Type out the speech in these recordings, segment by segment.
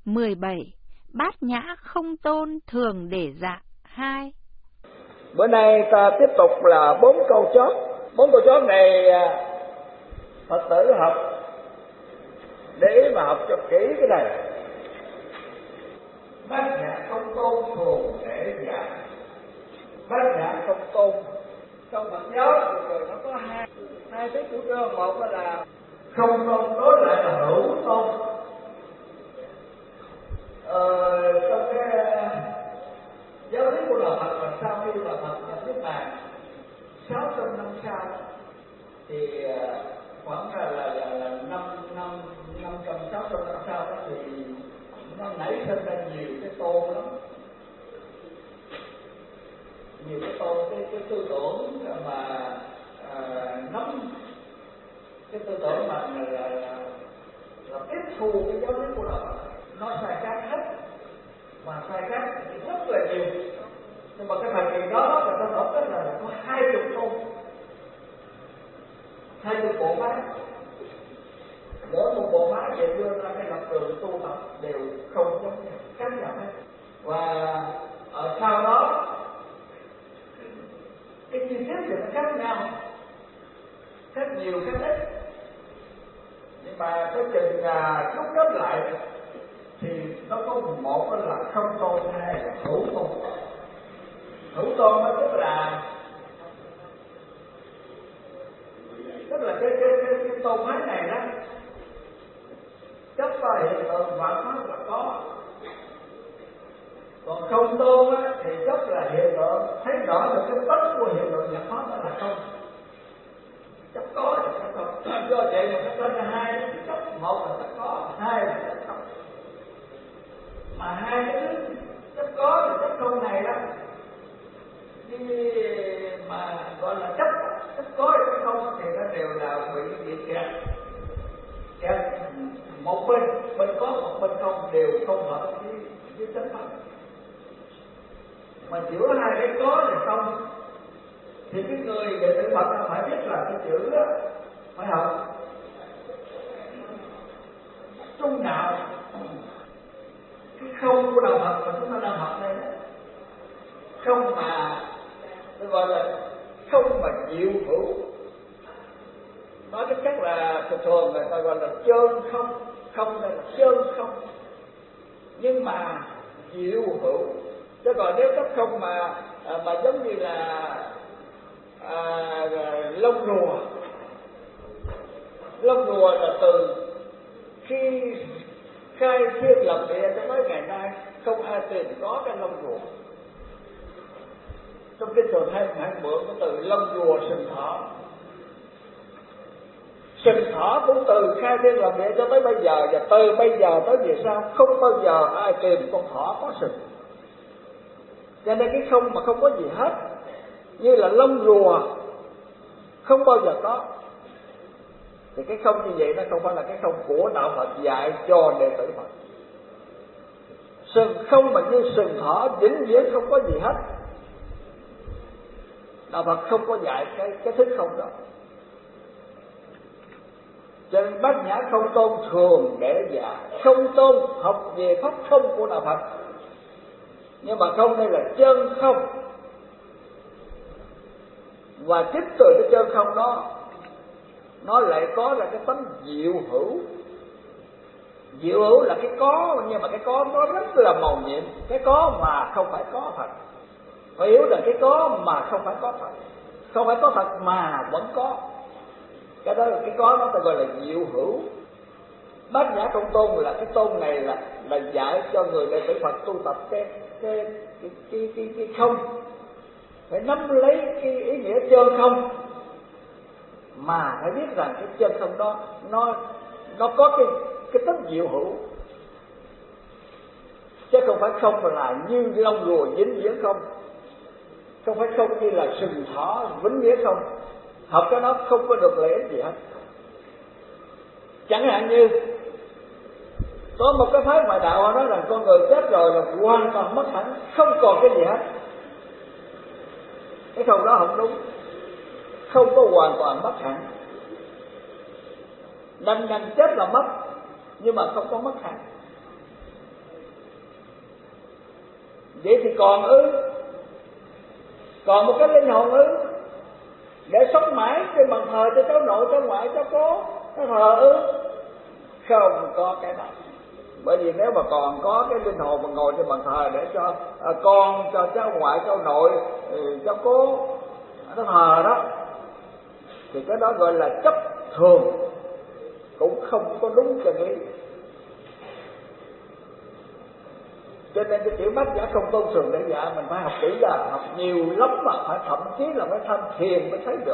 17. Bát nhã không tôn thường để dạ 2. Bữa nay ta tiếp tục là 4 câu chót. 4 câu chót này Phật tử học để mà học cho kỹ cái này. Bát nhã không tôn thường để dạ. Bát nhã không tôn trong Phật giáo rồi nó có hai cái chủ trương. Một là không tôn, đối lại là hữu tôn. Trong cái giáo lý của đạo Phật là sau khi đạo Phật nhập niết bàn 600 năm sau thì khoảng là 500-600 năm sau đó thì nó nảy sinh ra nhiều cái tôn lắm, nhiều cái tôn, cái tư tưởng mà nắm cái tư tưởng mà là tiếp thu cái giáo lý của đạo Phật, nó sai khác hết, mà sai khác rất là nhiều. Nhưng mà cái thời kỳ đó người ta nói là có 20 tôn, 20 bộ phái, mỗi một bộ phái đều đưa ra cái lập trường tu tập đều không giống nhau, khác nhau hết. Và ở sau đó cái chi tiết thì nó khác nhau, khác nhiều khác ít, nhưng mà cái chừng rút kết lại thì nó có một là không tôn, hai là hữu tôn. Hữu tôn nó tức là cái tôn phái này đó chấp vào hiện tượng vạn pháp là có, còn không tôn á thì chấp là hiện tượng, thấy rõ được cái tất của hiện tượng vạn pháp đó là không, chấp có là chấp không. Do vậy mà nó lên là hai, chấp một là chấp có, hai là chấp không. Mà hai cái thứ chấp có và chấp không này đó, mà gọi là chấp có và chấp không thì nó đều là bị kẹt một bên có một bên không, đều không hợp với chánh pháp. Mà giữa hai cái có và không thì cái người đệ tử Phật phải biết là cái chữ đó phải học trung đạo. Cái không của đạo Phật mà chúng ta đang học đây đó, không mà tôi gọi là không mà diệu hữu, nói cách khác là thường người ta gọi là chơn không, không đây là chơn không, nhưng mà diệu hữu. Chứ còn nếu cách không mà giống như là lông rùa là từ khi khai thiên lập địa cho tới ngày nay không ai tìm có cái lông rùa. Trong kinh thường hay mượn cái từ lông rùa sừng thỏ. Sừng thỏ cũng từ khai thiên lập địa cho tới bây giờ, và từ bây giờ tới về sau không bao giờ ai tìm con thỏ có sừng. Cho nên cái không mà không có gì hết, như là lông rùa không bao giờ có, thì cái không như vậy nó không phải là cái không của đạo Phật dạy cho đệ tử Phật. Sừng không mà như sừng thỏ vĩnh viễn không có gì hết, đạo Phật không có dạy cái thức không đó. Cho nên bát nhã không tôn thường để dạ. Không tôn học về pháp không của đạo Phật, nhưng mà không đây là chân không. Và chính từ cái chân không đó nó lại có là cái tánh diệu hữu. Diệu hữu là cái có, nhưng mà cái có nó rất là màu nhiệm. Cái có mà không phải có Phật. Phải hiểu là cái có mà không phải có Phật, không phải có Phật mà vẫn có. Cái đó là cái có, nó ta gọi là diệu hữu. Bát nhã không tôn là cái tôn này là dạy cho người đệ tử Phật tu tập cái không, phải nắm lấy cái ý nghĩa chân không, mà phải biết rằng cái chân không đó nó có cái tính diệu hữu, chứ không phải không là như lông rùa vĩnh viễn không, không phải không như là sừng thỏ vĩnh viễn không. Học cái đó không có được lợi ích gì hết. Chẳng hạn như có một cái phái ngoại đạo họ nói rằng con người chết rồi là hoàn toàn mất hẳn, không còn cái gì hết. Cái không đó không đúng, không có hoàn toàn mất hẳn. Đành chết là mất, nhưng mà không có mất hẳn. Vậy thì còn còn một cái linh hồn để sống mãi trên bàn thờ cho cháu nội, cháu ngoại, cháu cố, nó thờ không có cái đó. Bởi vì nếu mà còn có cái linh hồn mà ngồi trên bàn thờ để cho con, cho cháu ngoại, cháu nội, cháu cố nó thờ đó, thì cái đó gọi là chấp thường, cũng không có đúng chân lý. Cho nên cái tiểu bát nhã không tôn thường để dạ mình phải học kỹ ra, học nhiều lắm mà phải thậm chí là phải tham thiền mới thấy được.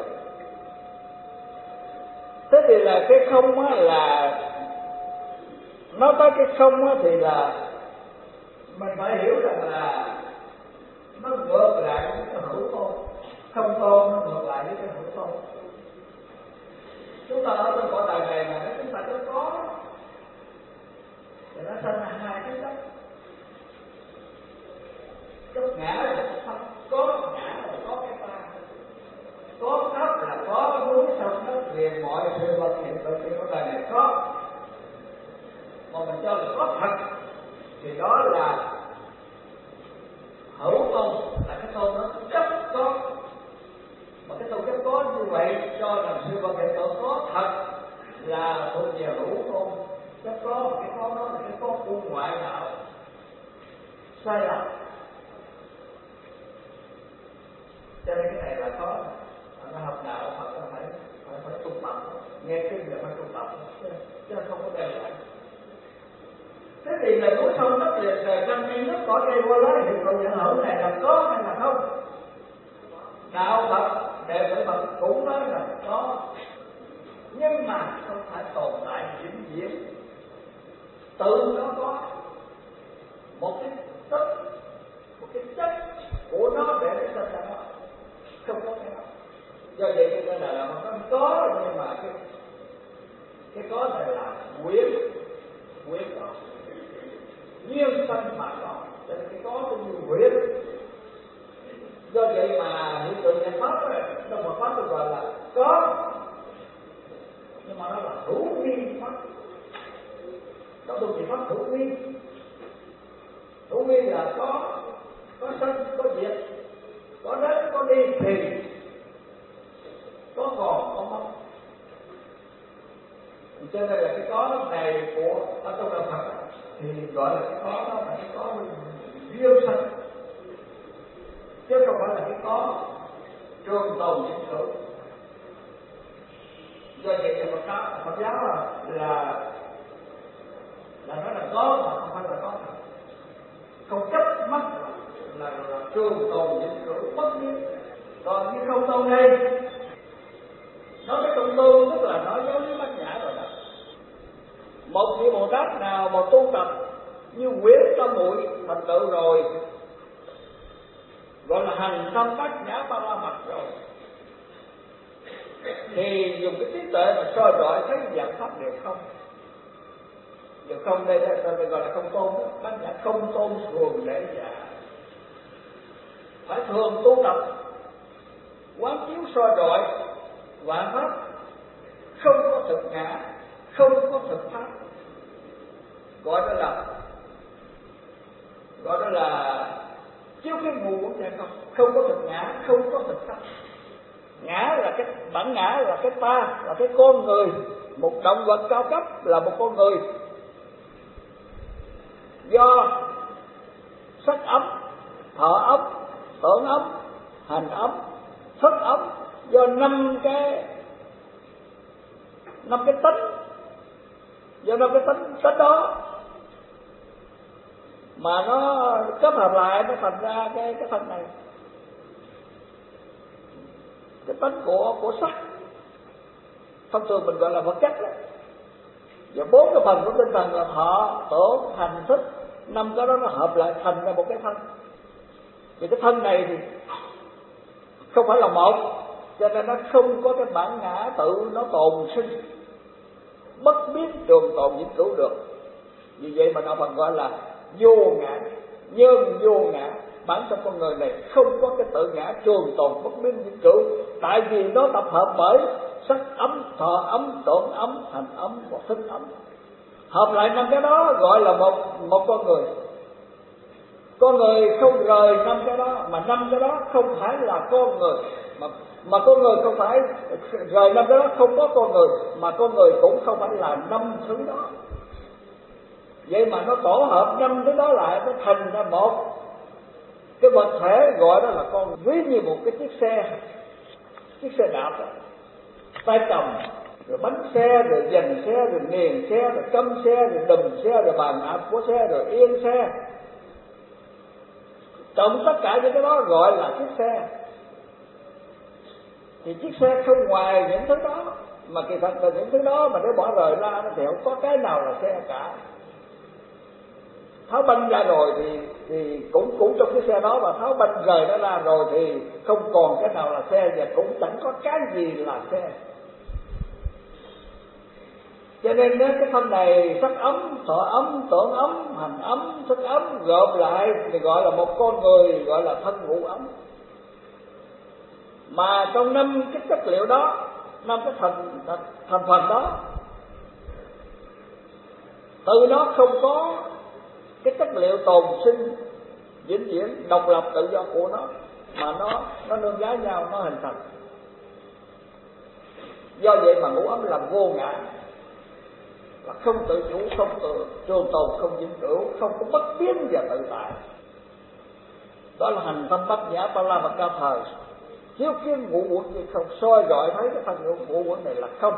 Thế thì là cái không á, là nói tới cái không á, thì là mình phải hiểu rằng là nó ngược lại với cái hữu tôn. Không tôn nó ngược lại với cái hữu tôn. Chúng ta ở trong cõi đời này mà nếu chúng ta có thì nó sinh ra hai cái chất. Chất ngã là không có, ngã là có cái ta. Có pháp là có núi sông đất liền, mọi sự vật hiện tượng trên cõi đời này có. Mà mình cho là có thật thì đó là hữu tôn, là cái tôn nó chấp có. Mà cái tôn chấp có như vậy cho rằng sự vật hiện tượng có thật là thuộc về hữu tôn. Chấp có, cái có đó là cái có của ngoại đạo sai lầm. Cho nên cái này là có, nó học đạo Phật nó phải trung tập, nghe kinh là phải trung tập, chứ không có đơn giản. Thế thì là núi sông đất liền trời trăm nhiên nước cỏ cây hoa lá hiện tượng hiện hữu này là có hay là không? Đạo Phật đệ tử Phật cũng nói là có, nhưng mà không phải tồn tại vĩnh viễn. Tự nó có một cái chất, một cái chất của nó để nó sinh ra nó, không có cái đó. Do vậy cho nên là nó có, nhưng mà cái có này là quyến có, duyên sanh mà có, cho nên cái có cũng như quyến. Do vậy mà hiện tượng giải pháp ấy, trong Phật pháp tôi gọi là có, nhưng mà nó là hữu vi pháp. Trong tu trì pháp hữu vi. Hữu vi là có sanh, có diệt, có đến, có đi thì có còn, có mất. Cho nên là cái có này của ở trong đạo Phật thì gọi là cái có đó là cái có duyên sanh, chứ không phải là cái có trường tồn vĩnh cửu. Do vậy thì Phật giáo là nói là có mà không phải là có thật, không chấp mất là trường tồn vĩnh cửu bất biến. Còn cái không tôn đây, nói cái không tôn tức là nói dấu với bát nhã rồi đó. Một vị Bồ Tát nào mà tu tập như Quyến Tâm Muội thành tựu rồi, gọi là hành xong bát nhã ba la mật rồi, thì dùng cái trí tuệ mà soi rọi thấy dạng pháp đều không. Điều không đây là gọi là không tôn, bát nhã không tôn thường để dạ. Phải thường tu tập, quán chiếu soi rọi vạn pháp, không có thực ngã, không có thực pháp. Gọi đó là chiếu cái mù của cha không có thực ngã, không có thực pháp. Ngã là cái bản ngã, là cái ta, là cái con người, một động vật cao cấp là một con người. Do sắc ấm, thọ ấm, tưởng ấm, hành ấm, thức ấm, do năm cái tánh, do năm cái tánh đó mà nó kết hợp lại nó thành ra cái thân này, cái tánh của sắc. Thông thường mình gọi là vật chất đó. Và 4 cái phần của tinh thần là thọ, tưởng, hành, thức. 5 cái đó nó hợp lại thành ra một cái thân. Thì cái thân này thì không phải là một, cho nên nó không có cái bản ngã tự nó tồn sinh bất biến trường tồn vĩnh cửu được. Vì vậy mà đạo Phật gọi là vô ngã, nhân vô ngã. Bản thân con người này không có cái tự ngã trường tồn bất biến vĩnh cửu, tại vì nó tập hợp bởi sắc ấm, thọ ấm, tưởng ấm, hành ấm và thức ấm. Hợp lại 5 cái đó gọi là một con người. Con người không rời năm cái đó, mà năm cái đó không phải là con người, mà con người không phải rời năm cái đó, không có con người, mà con người cũng không phải là năm thứ đó. Vậy mà nó tổ hợp năm cái đó lại, nó thành ra một cái vật thể, gọi đó là con. Ví như một cái chiếc xe đạp đó, tay cầm, rồi bánh xe, rồi dành xe, rồi nghiền xe, rồi câm xe, rồi đùm xe, rồi bàn đạp của xe, rồi yên xe. Tổng tất cả những cái đó gọi là chiếc xe. Thì chiếc xe không ngoài những thứ đó, mà kỳ thật là những thứ đó mà nếu bỏ rời ra thì không có cái nào là xe cả. Tháo banh ra rồi thì cũng trong cái xe đó, mà tháo banh rời nó ra rồi thì không còn cái nào là xe, và cũng chẳng có cái gì là xe. Cho nên cái thân này sắc ấm, thọ ấm, tưởng ấm, hành ấm, thức ấm gộp lại thì gọi là một con người, gọi là thân ngũ ấm. Mà trong năm cái chất liệu đó, năm cái thành phần đó, từ nó không có cái chất liệu tồn sinh vĩnh viễn độc lập tự do của nó, mà nó nương giá nhau, nó hình thành. Do vậy mà ngũ ấm là vô ngã, là không tự chủ, không tự trường tồn, không vĩnh cửu, không có bất biến và tự tại. Đó là hành tâm bát nhã ba la mật cao thời, chiếu kiến ngũ uẩn như không, soi rọi thấy cái thân ngũ uẩn này là không.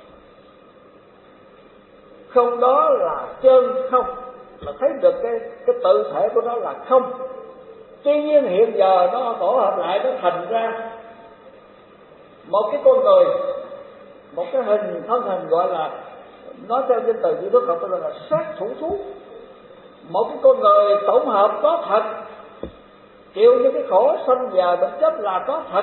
Không đó là chân không, là thấy được cái tự thể của nó là không. Tuy nhiên hiện giờ nó tổ hợp lại, nó thành ra một cái con người, một cái thân hình gọi là, nói theo danh từ chữ thức học gọi là sát thủ thú. Một cái con người tổng hợp có thật, chịu những cái khổ sanh già bệnh chết là có thật.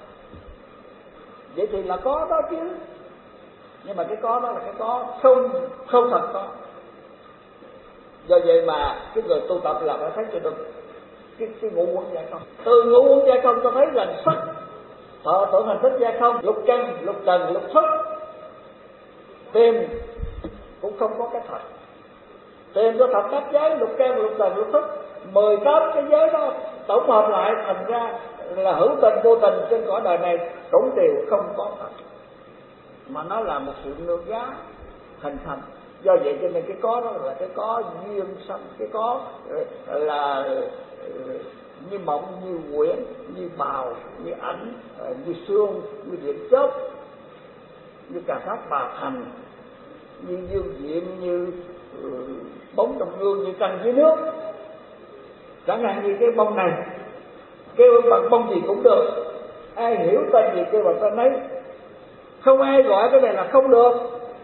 Vậy thì là có đó chứ. Nhưng mà cái có đó là cái có không thật có. Do vậy mà cái người tu tập là phải thấy cho được cái ngũ uẩn giải không. Từ ngũ uẩn giải không ta thấy là sắc, thọ tưởng hành thức giải không, lục căn, lục trần, lục thức. Tìm cũng không có cái thật. Tìm có thập pháp giới, lục căn, lục trần, lục thức, 18 cái giới đó tổng hợp lại thành ra là hữu tình vô tình trên cõi đời này cũng đều không có thật, mà nó là một sự nương giá hình thành. Do vậy cho nên cái có đó là cái có duyên sanh, cái có là như mộng, như quyển, như bào, như ảnh, như xương, như điện chớp, như cà sát bà thành, như dương diệm, như bóng trong gương, như trăng dưới nước. Chẳng hạn như cái bông này, kêu bằng bông gì cũng được, ai hiểu tên gì kêu bằng tên ấy, không ai gọi cái này là không được,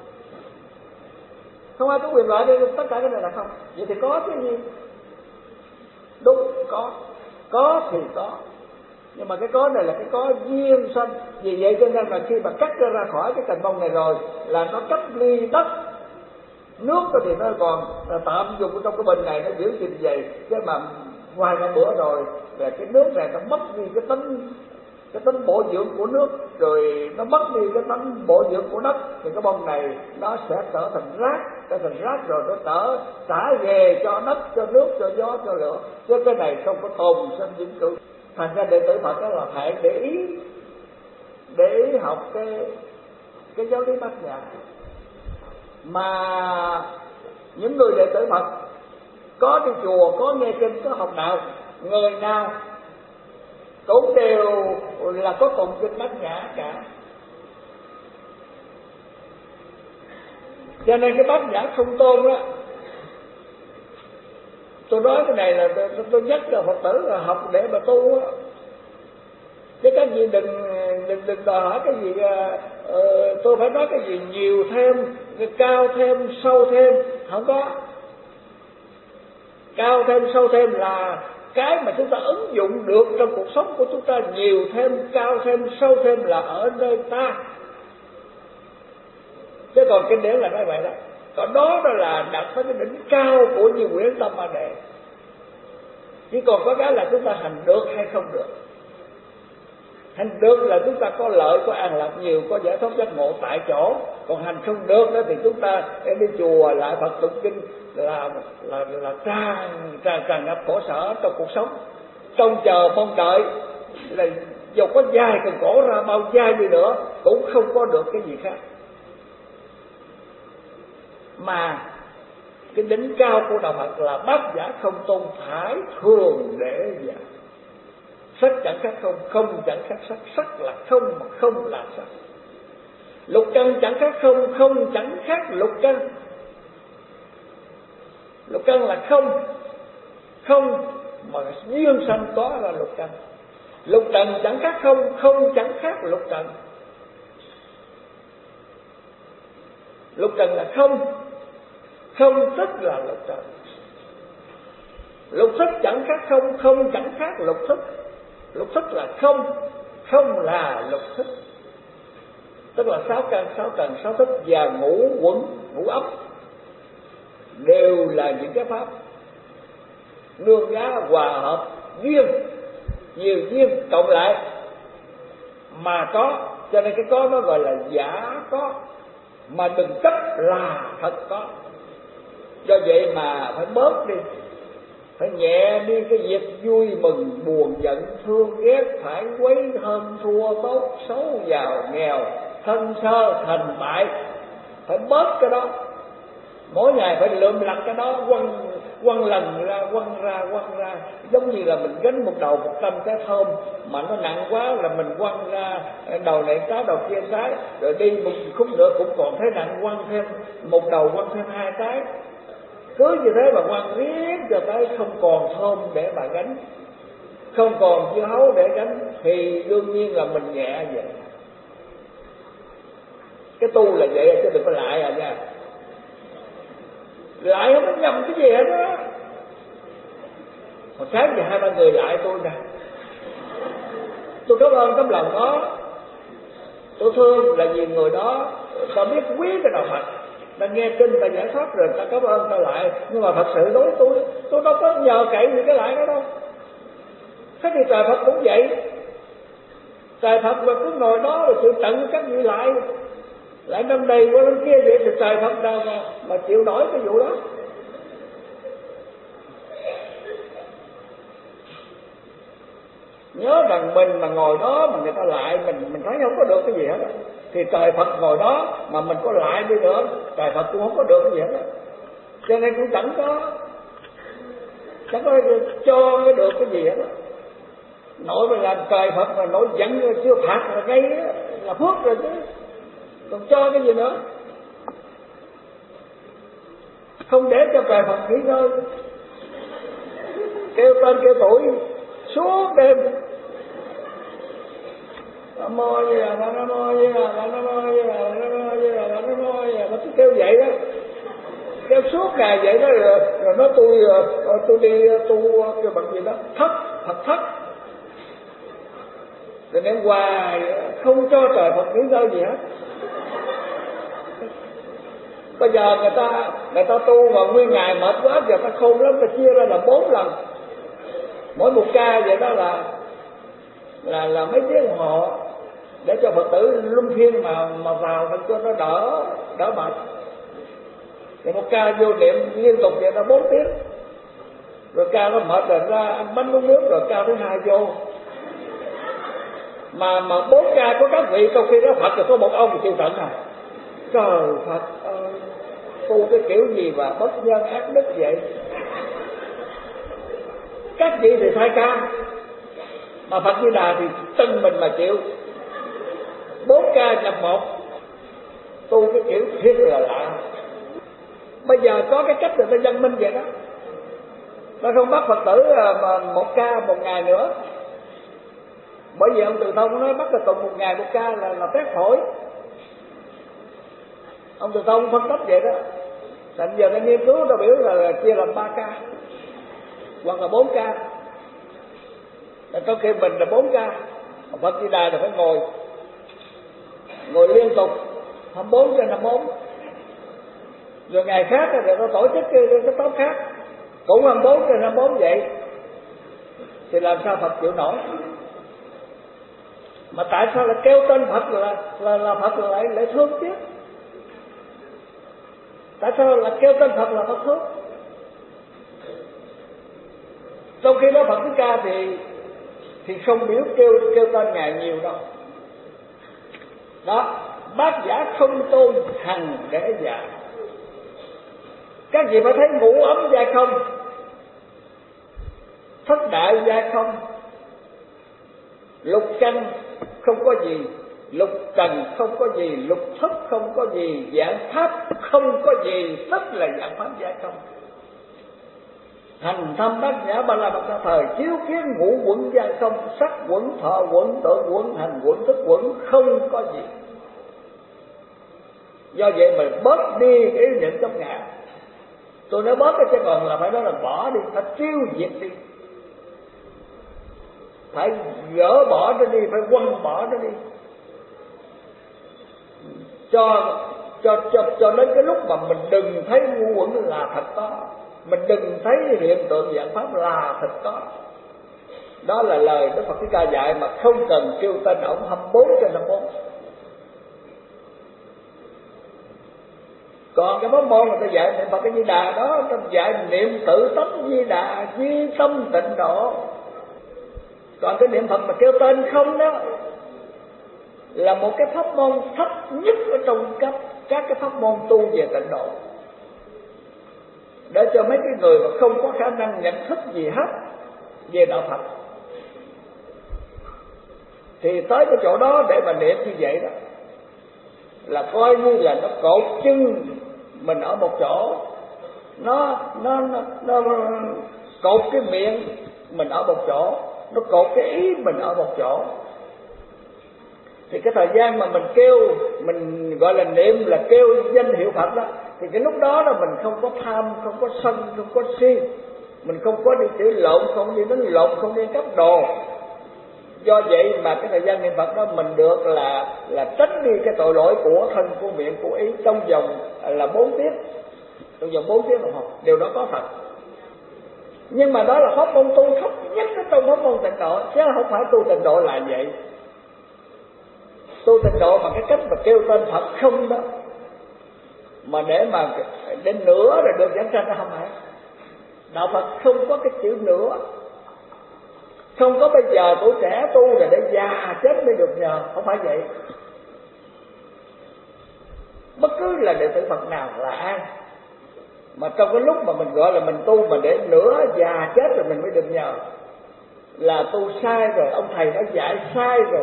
không ai có quyền loại đây, tất cả cái này là không. Vậy thì có cái gì? Đúng, có thì có, nhưng mà cái có này là cái có duyên sanh. Vì vậy cho nên là khi mà cắt ra khỏi cái cành bông này rồi là nó cách ly đất. Nước thì nó còn tạm dùng trong cái bình này, nó giữ gìn vậy, chứ mà vài năm bữa rồi về cái nước này nó mất đi cái tính bổ dưỡng của nước, rồi nó mất đi cái tính bổ dưỡng của đất, thì cái bông này nó sẽ trở thành rác rồi nó trả về cho đất, cho nước, cho gió, cho lửa, chứ cái này không có tồn sinh vĩnh cửu. Thành ra đệ tử Phật đó là phải để ý học cái giáo lý bát nhã. Mà những người đệ tử Phật có đi chùa, có nghe kinh, có học đạo, người nào cũng đều là có tụng kinh bát nhã cả. Cho nên cái bát nhã không tôn đó, tôi nói cái này là tôi nhắc cho Phật tử là học để mà tu á. Chứ các vị đừng đòi hỏi cái gì tôi phải nói cái gì nhiều thêm, cao thêm, sâu thêm, không có. Cao thêm, sâu thêm là cái mà chúng ta ứng dụng được trong cuộc sống của chúng ta. Nhiều thêm, cao thêm, sâu thêm là ở nơi ta, chứ còn kinh điển là nói vậy đó. Còn đó là đạt tới cái đỉnh cao của Như Quyển Tâm Ma Đề. Chỉ còn có cái là chúng ta hành được hay không được. Hành được là chúng ta có lợi, có an lạc nhiều, có giải thoát giác ngộ tại chỗ. Còn hành không được đó thì chúng ta đi chùa lại Phật tụng kinh là tràn ngập khổ sở trong cuộc sống, trông chờ mong đợi là dù có dài cần cổ ra bao dài đi nữa cũng không có được cái gì khác. Mà cái đỉnh cao của đạo Phật là bát nhã không tôn, phải thường để giả. Sắc chẳng khác không, không chẳng khác sắc, sắc là không mà không là sắc. Lục căn chẳng khác không, không chẳng khác lục căn. Lục căn là không, không mà duyên sanh có là lục căn. Lục trần chẳng khác không, không chẳng khác lục trần. Lục trần là không, không tức là lục trần. Lục thức chẳng khác không, không chẳng khác lục thức. Lục thức là không, không là lục thức. Tức là sáu căn, sáu trần, sáu thức và ngũ quẩn, ngũ ấp đều là những cái pháp nương giá hòa hợp duyên, nhiều duyên cộng lại mà có. Cho nên cái có nó gọi là giả có, mà đừng chấp là thật có. Do vậy mà phải bớt đi, phải nhẹ đi cái việc vui mừng buồn giận thương ghét, phải quấy hơn thua tốt xấu giàu nghèo thân sơ thành bại, phải bớt cái đó. Mỗi ngày phải lượm lặt cái đó, quăng lần ra, quăng ra. Giống như là mình gánh một đầu 100 cái thơm mà nó nặng quá là mình quăng ra đầu này cái đầu kia cái, rồi đi một khúc nữa cũng còn thấy nặng, quăng thêm một đầu, quăng thêm 2 cái. Cứ như thế mà quăng riết cho tới không còn thơm để mà gánh, không còn dưa hấu để gánh, thì đương nhiên là mình nhẹ vậy. Cái tu là vậy chứ đừng có lại à nha. Lại không có nhầm cái gì hết đó. Hồi sáng giờ 2-3 người lại tôi nè, tôi cảm ơn tấm lòng đó, tôi thương là vì người đó ta biết quý cái đạo Phật, ta nghe kinh ta giải thoát rồi ta cảm ơn ta lại. Nhưng mà thật sự đối tôi đâu có nhờ cậy gì cái lại đó đâu. Thế thì trời Phật cũng vậy, trời Phật mà cứ ngồi đó rồi chịu tận các vị lại năm đây qua năm kia vậy thì trời Phật đâu mà chịu nổi cái vụ đó. Nhớ rằng mình mà ngồi đó mà người ta lại mình thấy không có được cái gì hết đó. Thì trời Phật ngồi đó mà mình có lại đi nữa, trời Phật cũng không có được cái gì hết đó. Cho nên cũng chẳng có cho được cái gì hết đó. Nội mà làm trời Phật mà nổi giận chưa phạt là ngay là phước rồi chứ, còn cho cái gì nữa. Không để cho trời Phật nghỉ ngơi, kêu tên kêu tuổi suốt đêm Nam mô Di Đà Phật, Nam mô Di Đà Phật, Nam mô Di Đà Phật, Nam mô Di Đà Phật, Nam mô Di Đà Phật. Nó kêu vậy đó, kêu suốt ngày vậy đó. Rồi nói tôi đi tu cái bằng gì đó Phật thất, rồi nên hoài không cho trời Phật nghỉ ngơi gì hết. Bây giờ người ta tu mà nguyên ngày mệt quá, giờ ta khôn lắm, ta chia ra là 4 lần, mỗi một ca vậy đó là mấy tiếng đồng hồ để cho Phật tử luân phiên mà vào để cho nó đỡ mệt. Thì một ca vô niệm liên tục vậy đó 4 tiếng, rồi ca nó mệt rồi ra ăn bánh uống nước, rồi ca thứ 2 vô. Mà 4 ca có các vị, trong khi đó Phật thì có một ông chịu trận à. Trời Phật ơi, tu cái kiểu gì mà bất nhân ác đức vậy. Các vị thì thay ca, mà Phật Di Đà thì tân mình mà chịu 4 ca nhập một, tu cái kiểu thiết là lạ. Bây giờ có cái cách người ta dân minh vậy đó, ta không bắt Phật tử mà 1 ca 1 ngày nữa. Bởi vì ông Từ Thông nói bắt là tụng 1 ngày 1 ca là phép phổi. Ông Từ Thông phân tích vậy đó. Thành giờ ta nghiên cứu ta biểu là chia làm 3 ca hoặc là 4 ca. Trong khi mình là 4 ca, Phật Di Đà là phải ngồi liên tục 24/24. Rồi ngày khác thì nó tổ chức cái tốp khác cũng 24/24 vậy, thì làm sao Phật chịu nổi. Mà tại sao lại kêu tên Phật là Phật lại thương chứ? Tại sao là kêu tên Phật là Phật thương? Trong khi đó Phật Thích Ca thì không biết kêu tên Ngài nhiều đâu. Đó, bát nhã không tôn hằng để dạ. Các vị phải thấy ngũ ấm giai không, thất đại giai không, lục căn không có gì, lục trần không có gì, lục thất không có gì, dạng pháp không có gì, tức là dạng pháp giai không. Hành thâm bát nhã ba la mật đa thời, chiếu kiến ngũ quẩn giai không, sắc quẩn, thọ quẩn, tưởng quẩn, hành quẩn, thức quẩn, không có gì. Do vậy mà bớt đi cái ý niệm chấp ngã. Tôi nói bớt cái chứ còn là phải nói là bỏ đi, phải tiêu diệt đi, phải gỡ bỏ nó đi, phải quăng bỏ nó đi, cho đến cái lúc mà mình đừng thấy ngu quẩn là thật có, mình đừng thấy hiện tượng dạng pháp là thật có. Đó là lời Đức Phật Thích Ca dạy mà không cần kêu tên ổng 24/24. Còn cái pháp môn người ta dạy niệm Phật cái Di Đà đó, ta dạy niệm tự tánh Di Đà, duy tâm tịnh độ. Còn cái niệm Phật mà kêu tên không đó là một cái pháp môn thấp nhất ở trong các cái pháp môn tu về tịnh độ, để cho mấy cái người mà không có khả năng nhận thức gì hết về đạo Phật thì tới cái chỗ đó để mà niệm như vậy đó là coi như là nó cột chân mình ở một chỗ, nó cột cái miệng mình ở một chỗ, nó cột cái ý mình ở một chỗ. Thì cái thời gian mà mình kêu, mình gọi là niệm là kêu danh hiệu Phật đó, thì cái lúc đó là mình không có tham, không có sân, không có si, mình không có đi chửi lộn, không đi đánh lộn, không đi cắp đồ. Do vậy mà cái thời gian niệm Phật đó mình được là tránh đi cái tội lỗi của thân, của miệng, của ý trong vòng là 4 tiếng, trong vòng 4 tiếng đồng hồ. Điều đó có thật. Nhưng mà đó là pháp môn tu thấp nhất trong pháp môn tịnh độ, chứ không phải tu tịnh độ là vậy. Tu tịnh độ bằng cái cách mà kêu tên Phật không đó, mà để mà đến nửa rồi được giảng sanh, nó không phải. Đạo Phật không có cái chữ nửa, không có bây giờ tuổi trẻ tu rồi để già chết mới được nhờ, không phải vậy. Bất cứ là đệ tử Phật nào là ai mà trong cái lúc mà mình gọi là mình tu mà để nửa già chết rồi mình mới được nhờ là tu sai rồi, ông thầy đã dạy sai rồi.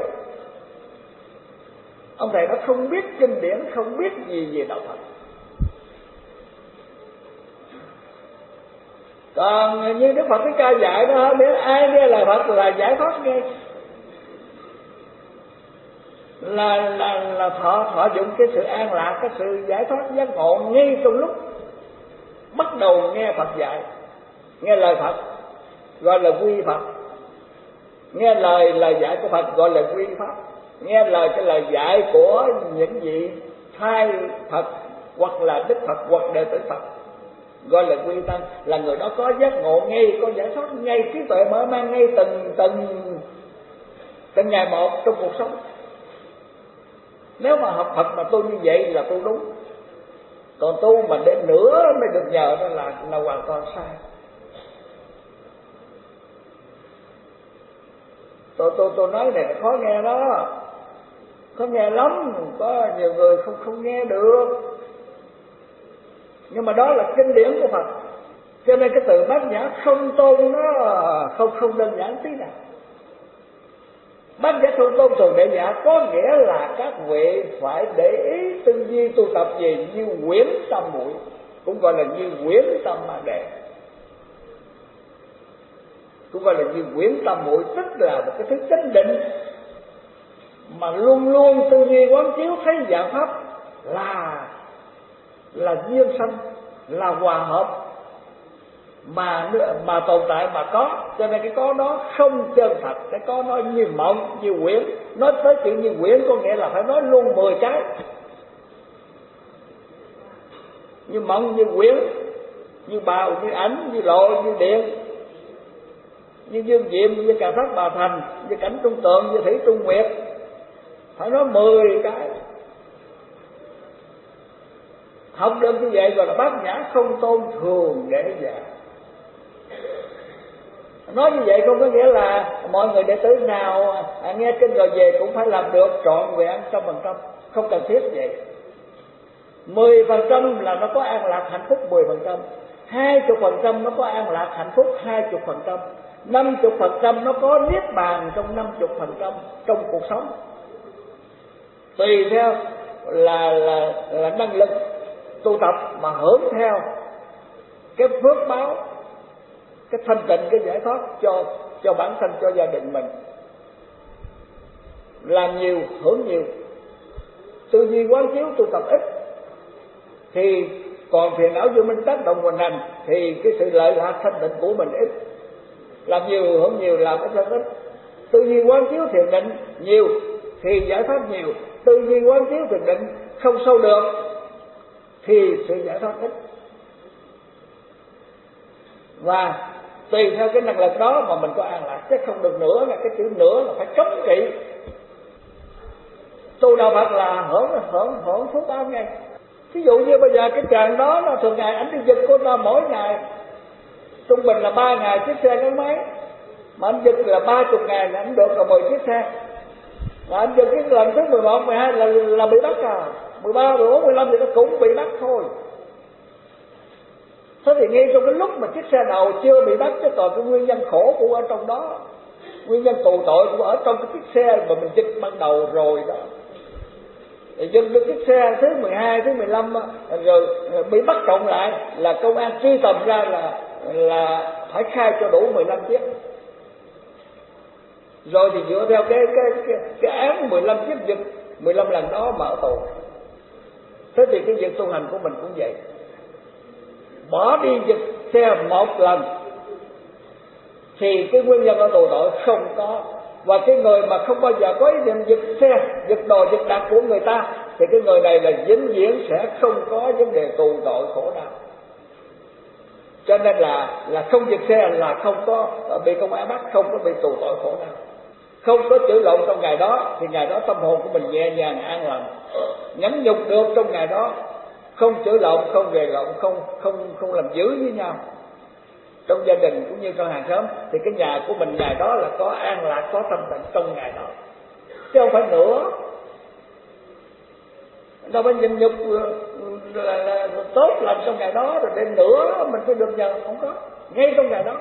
Ông thầy nó không biết kinh điển, không biết gì về đạo Phật. Còn như Đức Phật Thích Ca dạy đó, nếu ai nghe lời Phật là giải thoát ngay, là thọ dụng cái sự an lạc, cái sự giải thoát giác ngộ ngay trong lúc bắt đầu nghe Phật dạy. Nghe lời Phật gọi là quy Phật, nghe lời dạy của Phật gọi là quy Pháp, nghe cái lời dạy của những vị thay Phật hoặc là Đức Phật hoặc đệ tử Phật gọi là quy tăng, là người đó có giác ngộ ngay, có giải thoát ngay, trí tuệ mở mang ngay từng ngày một trong cuộc sống. Nếu mà học Phật mà tu như vậy là tu đúng, còn tu mà đến nửa mới được nhờ đó là hoàn toàn sai. Tôi nói này là khó nghe đó, khó nghe lắm, có nhiều người không nghe được. Nhưng mà đó là kinh điển của Phật, cho nên cái từ bát nhã không tôn nó không đơn giản tí nào. Bát nhã không tôn thường đệ nhã có nghĩa là các vị phải để ý tư duy tu tập về như quyển tâm muội, cũng gọi là như quyển tâm mà đề, cũng gọi là như quyển tâm muội, tức là một cái thứ chánh định mà luôn luôn tư duy quán chiếu thấy dạng pháp là duyên sanh, là hòa hợp mà tồn tại mà có. Cho nên cái có đó không chân thật, cái có nó như mộng, như quyển. Nói tới chuyện như quyển có nghĩa là phải nói luôn 10 cái. Như mộng, như quyển, như bào, như ảnh, như lộ, như điện, như dương diệm, như cà phát bà thành, như cảnh trung tượng, như thủy trung nguyệt, phải nói 10 cái. Không đơn như vậy gọi là bát nhã không tôn thường để dạ. Nói như vậy không có nghĩa là mọi người đệ tử nào nghe kinh rồi về cũng phải làm được trọn vẹn 100%, không cần thiết vậy. 10% là nó có an lạc hạnh phúc 10%, 20% nó có an lạc hạnh phúc 20%, 50% nó có niết bàn trong 50% trong cuộc sống. Tùy theo là năng lực tu tập mà hưởng theo cái phước báo, cái thanh tịnh, cái giải thoát cho bản thân, cho gia đình mình. Làm nhiều hưởng nhiều, tư duy quán chiếu tu tập ít thì còn phiền não vô minh tác động hoàn hành thì cái sự lợi lạc thanh tịnh của mình ít. Làm nhiều hưởng nhiều, làm ít hơn ít. Tư duy quán chiếu thiền định nhiều thì giải thoát nhiều, tư duy quán chiếu thiền định không sâu được thì sự giải thoát ít. Và tùy theo cái năng lực đó mà mình có an lạc, chứ không được nữa. Là cái chữ nữa là phải cấm kỵ. Tu đạo Phật là hưởng phước báo ngay. Ví dụ như bây giờ cái tràng đó là thường ngày ảnh đi giật của ta mỗi ngày trung bình là 3 ngày chiếc xe gắn máy, mà anh giật là 30 ngày là anh được là 10 chiếc xe. Mà anh giật cái lần thứ 11, 12 là bị bắt à, 13, 14, 15 thì nó cũng bị bắt thôi. Thế thì ngay trong cái lúc mà chiếc xe đầu chưa bị bắt, chứ còn cái nguyên nhân khổ của ở trong đó, nguyên nhân tù tội của ở trong cái chiếc xe mà mình giật ban đầu rồi đó. Thì dừng được chiếc xe thứ 12, thứ 15 rồi bị bắt cộng lại là công an truy tầm ra là phải khai cho đủ 15 chiếc. Rồi thì dựa theo cái án 15 chiếc giật 15 lần đó mà ở tù. Thế thì cái việc tu hành của mình cũng vậy. Bỏ đi giật xe một lần thì cái nguyên nhân ở tù tội không có. Và cái người mà không bao giờ có ý định giật xe, giật đồ, giật đạc của người ta thì cái người này là vĩnh viễn sẽ không có vấn đề tù tội khổ đau. Cho nên là không giật xe là không có bị công an bắt, không có bị tù tội khổ đau. Không có chửi lộn trong ngày đó thì ngày đó tâm hồn của mình nhẹ nhàng an lành. Nhẫn nhục được trong ngày đó, không chửi lộn, không về lộn, không làm dữ với nhau. Trong gia đình cũng như trong hàng xóm thì cái nhà của mình ngày đó là có an lạc, có tâm tịnh trong ngày đó, chứ không phải nữa. Đâu phải nhịn nhục là tốt lành trong ngày đó rồi đến nữa mình phải được nhờ, không có. Ngay trong ngày đó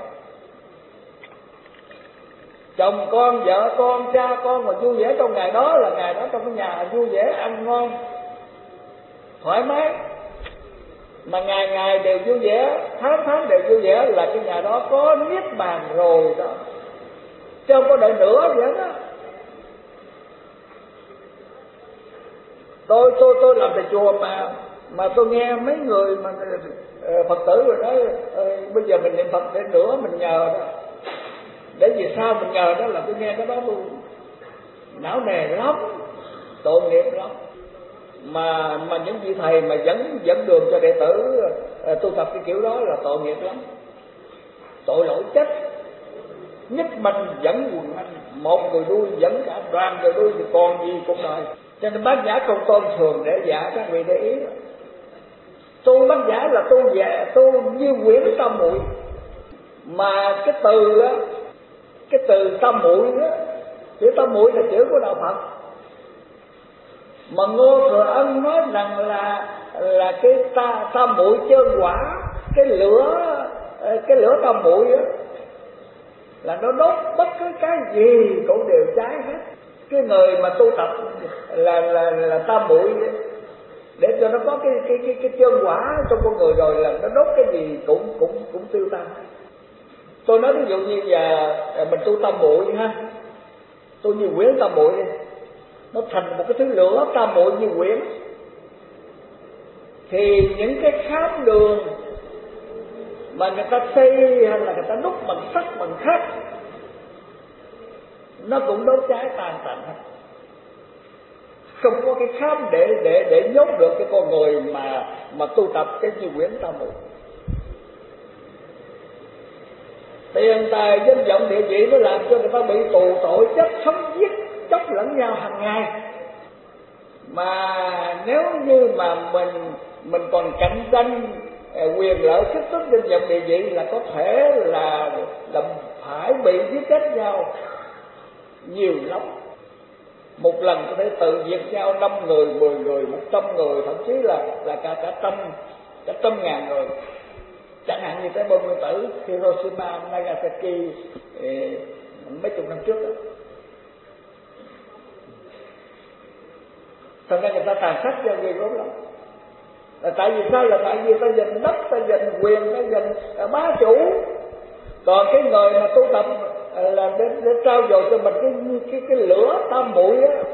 chồng con, vợ con, cha con mà vui vẻ trong ngày đó là ngày đó trong cái nhà vui vẻ, ăn ngon, thoải mái. Mà ngày ngày đều vui vẻ, tháng đều vui vẻ là cái nhà đó có niết bàn rồi đó, chứ không có đợi nữa vậy đó. Tôi làm thầy chùa mà tôi nghe mấy người mà Phật tử rồi nói bây giờ mình niệm Phật để nữa mình nhờ đó, để vì sao mình nhờ đó, là tôi nghe cái đó tôi não nề lắm, tội nghiệp lắm. Mà những vị thầy mà dẫn đường cho đệ tử tu tập cái kiểu đó là tội nghiệp lắm, tội lỗi chết. Nhất mình dẫn quần anh, một người đuôi dẫn cả đoàn người đuôi thì còn gì cuộc đời. Cho nên bát nhã không tôn thường để dạ, các vị để ý. Tu bát nhã là tu như quyển tam muội. Mà cái từ tam muội đó, chữ tam muội là chữ của đạo Phật. Mà Ngô Thừa Ân nói rằng là cái tam muội chơn quả, cái lửa tam muội đó là nó đốt bất cứ cái gì cũng đều cháy hết. Cái người mà tu tập là tam muội để cho nó có cái chơn quả trong con người rồi là nó đốt cái gì cũng tiêu tan. Tôi nói ví dụ như giờ mình tu tam muội ha, tu như quyển tam muội đi, nó thành một cái thứ lửa tam muội như quyển, thì những cái khám đường mà người ta xây hay là người ta đúc bằng sắt bằng thép nó cũng đốt cháy tan tành hết. Không có cái khám để nhốt được cái con người mà tu tập cái như quyển tam muội. Tiền tài danh vọng địa vị nó làm cho người ta bị tù tội, chết sống giết chóc lẫn nhau hàng ngày. Mà nếu như mà mình còn cạnh tranh quyền lợi chức tước danh vọng địa vị là có thể là phải bị giết chết nhau nhiều lắm. Một lần có thể tự diệt nhau 5 người, 10 người, 100 người, thậm chí là cả trăm ngàn người. Chẳng hạn như cái bom nguyên tử Hiroshima, Nagasaki mấy chục năm trước đó. Thật ra người ta tàn sát cho ghê gớm lắm. Là tại vì sao? Là tại vì ta giành đất, ta giành quyền, ta giành bá chủ. Còn cái người mà tu tập là để trao dồi cho mình cái lửa tam muội á,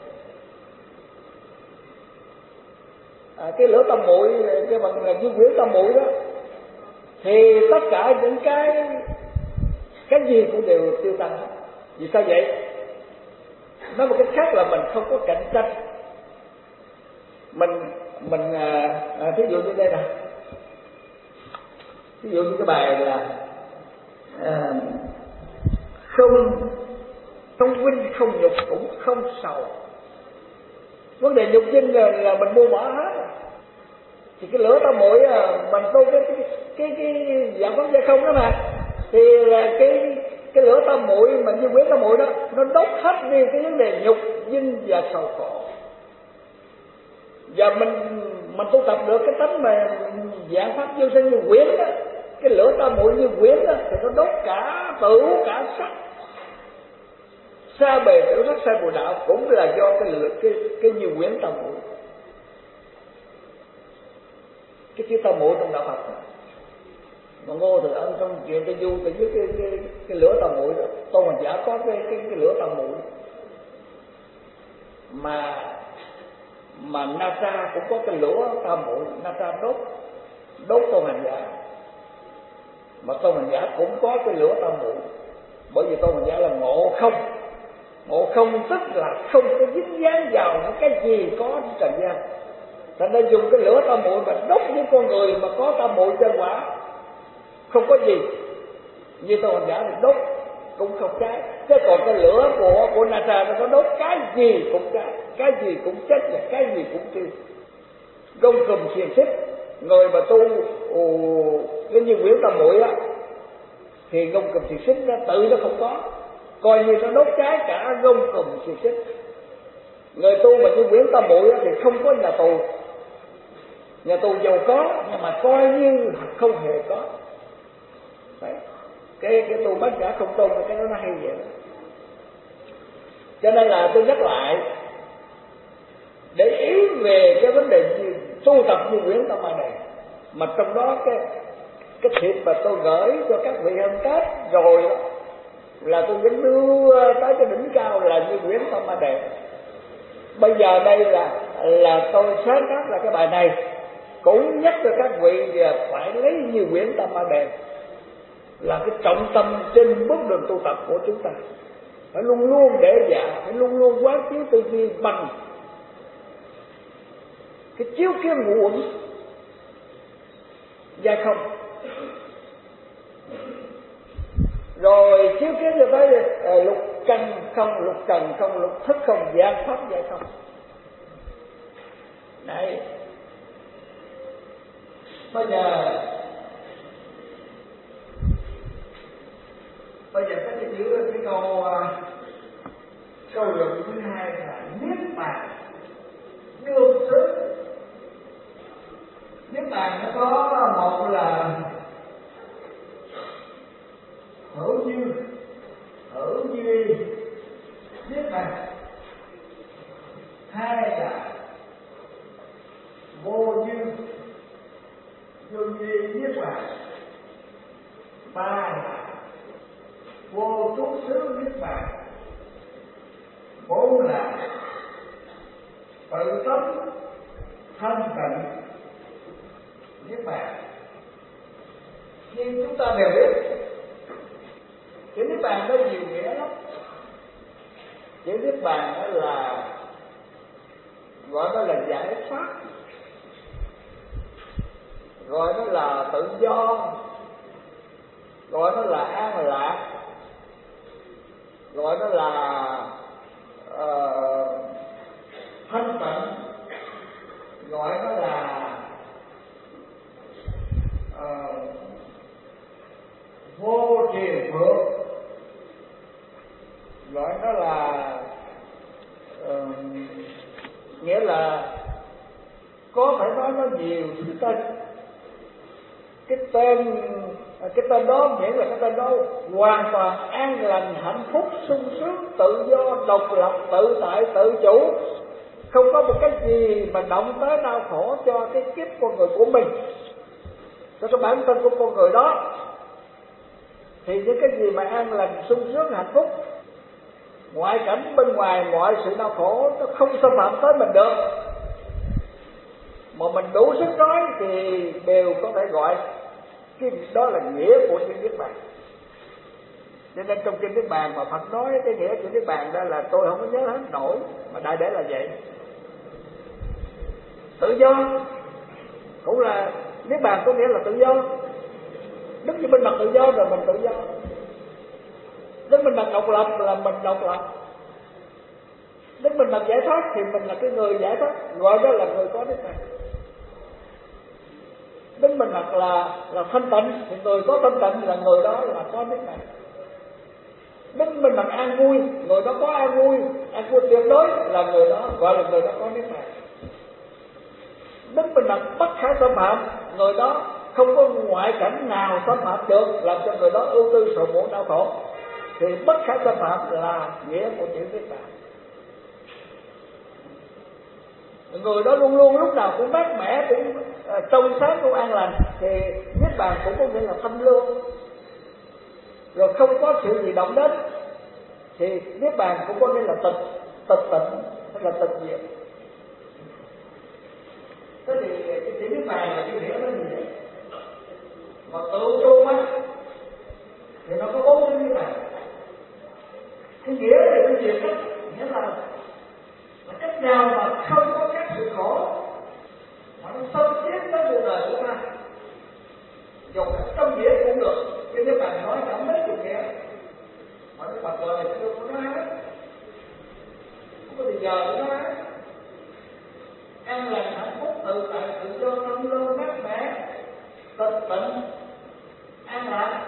cái lửa tam muội, cái bằng là dương quyển tam muội đó, thì tất cả những cái gì cũng đều tiêu tan hết. Vì sao vậy? Nói một cách khác là mình không có cạnh tranh. Mình thí dụ như đây nè, ví dụ như cái bài là không vinh không nhục cũng không sầu. Vấn đề nhục vinh là mình buông bỏ hết. Thì cái lửa tam muội mình tu cái dạng pháp gia không đó mà, thì là cái lửa tam muội mà như quyển tam muội đó, nó đốt hết đi cái vấn đề nhục vinh và sầu khổ. Và mình tu tập được cái tánh mà dạng pháp vô sinh như quyển đó, cái lửa tam muội như quyển đó, thì nó đốt cả tửu cả sắc. Sa bề tửu sắc sai bồ đạo cũng là do cái như quyển tam muội. Cái chữ tam muội trong đạo Phật đó. Mà Ngô Thừa Ân trong chuyện Tây Du thì với cái lửa tam muội đó, Tôn Hành Giả có cái lửa tam muội. Mà NASA cũng có cái lửa tam muội, NASA đốt Tôn Hành Giả. Mà Tôn Hành Giả cũng có cái lửa tam muội. Bởi vì Tôn Hành Giả là ngộ không tức là không có dính dáng vào những cái gì có trần gian. Thành ra dùng cái lửa tam muội mà đốt những con người mà có tam muội chân quả không có gì. Như Tôn Hành Giả thì đốt cũng không cháy. Thế còn cái lửa của NASA nó có đốt cái gì cũng cháy, cái gì cũng chết và cái gì cũng tiêu. Gông cùm xiềng xích, người mà tu cái như quyển tam muội á, thì gông cùm xiềng xích nó tự nó không có, coi như nó đốt cháy cả gông cùm xiềng xích. Người tu mà như quyển tam muội á thì không có nhà tù giàu có, nhưng mà coi như không hề có. Đấy. Cái tu bát nhã không tôn, cái đó nó hay vậy đó. Cho nên là tôi nhắc lại để ý về cái vấn đề tu tập như quyển Tam Ma Đề, mà trong đó cái thiệp mà tôi gửi cho các vị hơn Tết rồi đó, là tôi vẫn đưa tới cái đỉnh cao là như quyển Tam Ma Đề. Bây giờ đây là tôi sáng tác là cái bài này cũng nhắc cho các vị phải lấy như quyển Tam Ma Đề là cái trọng tâm trên bước đường tu tập của chúng ta. Phải luôn luôn để dạ, phải luôn luôn quán chiếu tư duy bằng cái chiếu kiến ngũ uẩn gia không, rồi chiếu kiến cho tới lục căn không, lục trần không, lục thức không, dạng pháp gia không. Đấy. Bây giờ có cái chữ cái câu luận thứ hai là niết bàn đương xứ. Niết bàn nó có một là hữu duy niết bàn, hai là vô duy niết bàn, ba là vô trú xứ niết bàn, bốn là tự tánh thanh tịnh niết bàn. Nhưng chúng ta đều biết chữ niết bàn nó nhiều nghĩa lắm. Chữ niết bàn đó là gọi nó là giải thoát, gọi nó là tự do, gọi nó là an lạc, gọi nó là thanh tịnh, gọi nó là vô triền phượng, gọi nó là nghĩa là có phải nói nó nhiều cái tên đó, nghĩa là cái tên đó hoàn toàn an lành, hạnh phúc, sung sướng, tự do, độc lập, tự tại, tự chủ, không có một cái gì mà động tới đau khổ cho cái kiếp con người của mình, cho cái bản thân của con người đó. Thì những cái gì mà an lành, sung sướng, hạnh phúc, ngoại cảnh bên ngoài mọi sự đau khổ nó không xâm phạm tới mình được, mà mình đủ sức nói thì đều có thể gọi cái đó là nghĩa của chữ Niết Bàn. Cho nên trong kinh Niết Bàn mà Phật nói cái nghĩa của Niết Bàn đó là tôi không có nhớ hết nổi, mà đại để là vậy. Tự do cũng là Niết Bàn, có nghĩa là tự do. Đứng như bên mặt tự do rồi mình tự do, đứng bên mặt độc lập là mình độc lập, đứng bên mặt giải thoát thì mình là cái người giải thoát, gọi đó là người có Niết Bàn. Đứng bên mặt là thanh tịnh thì người có thanh tịnh là người đó là có Niết Bàn. Đứng bên mặt an vui, người đó có an vui tuyệt đối là người đó gọi là người đó có Niết Bàn. Đứng bên mặt bất khả xâm phạm, người đó không có ngoại cảnh nào xâm phạm được, làm cho người đó ưu tư sầu muộn đau khổ, thì bất khả xâm phạm là nghĩa của chữ Niết Bàn. Người đó luôn luôn lúc nào cũng mát mẻ, cũng trong sáng, cũng an lành, thì Niết Bàn cũng có nghĩa là thanh lương, rồi không có sự gì động đến, thì Niết Bàn cũng có nghĩa là tịch tịnh hay là tịch diệt. Thế thì cái chữ Niết Bàn là cái nghĩa nó như vậy. Mà tự trung á thì nó có 4 cái Niết Bàn. Cái nghĩa thì cái diệt á, nghĩa là cách nào mà không có các sự khổ mà nó xâm chiếm tới cuộc đời của ta, dù cách trong nghĩa cũng được. Cái Niết Bàn nói cả mấy chục nghĩa mà cái Phật gọi là chưa có nói hết, không có thì giờ nó nói an lành, hạnh phúc, tự tại, tự do, tâm lương, mát mẻ, tịch tịnh, an lạc,